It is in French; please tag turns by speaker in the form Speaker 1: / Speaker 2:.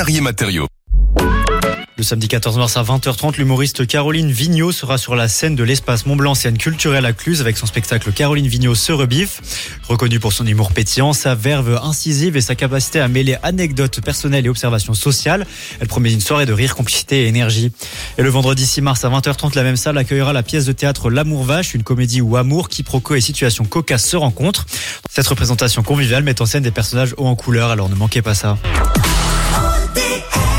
Speaker 1: Canarier Matériaux.
Speaker 2: Le samedi 14 mars à 20h30, l'humoriste Caroline Vigneault sera sur la scène de l'espace Mont-Blanc, scène culturelle à Cluse, avec son spectacle Caroline Vigneault se rebiffe. Reconnue pour son humour pétillant, sa verve incisive et sa capacité à mêler anecdotes personnelles et observations sociales, elle promet une soirée de rire, complicité et énergie. Et le vendredi 6 mars à 20h30, la même salle accueillera la pièce de théâtre L'amour vache, une comédie où amour, quiproquo et situations cocasses se rencontrent. Cette représentation conviviale met en scène des personnages hauts en couleur, alors ne manquez pas ça.